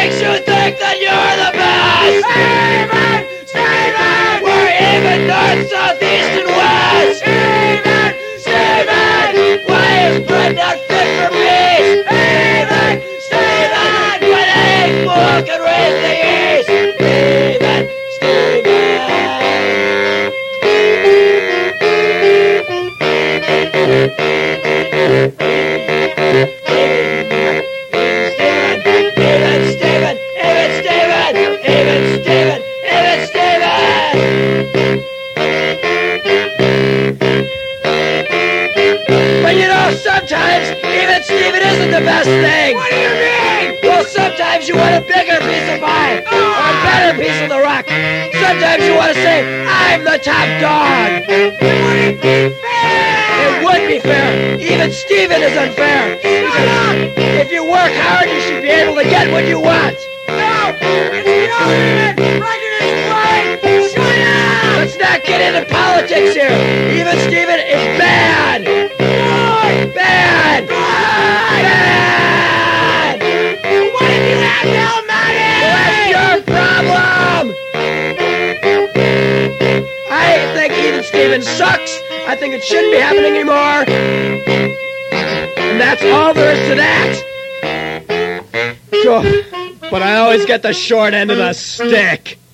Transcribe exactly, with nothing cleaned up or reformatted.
makes you think that you're the best? Steven! Steven! We're even north, south, east, and west. Steven! Steven! Why is Britain not fit for peace? Steven! Steven! When ain't more can raise the east. Steven, But you know, sometimes even Steven isn't the best thing. What do you mean? Well, sometimes you want a bigger piece of pie or a better piece of the rock. Sometimes you want to say, I'm the top dog. It wouldn't be fair! It would be fair. Even Steven is unfair. Shut up! If you work hard, you should be able to get what you want. No! It's the argument! Prejudice right! Shut up! Let's not get into politics here. Even Steven is bad. Good! Bad. Bad! Bad. What if you have no money? That's your problem. I think even Steven sucks. I think it shouldn't be happening anymore. And that's all there is to that. So, but I always get the short end of the stick.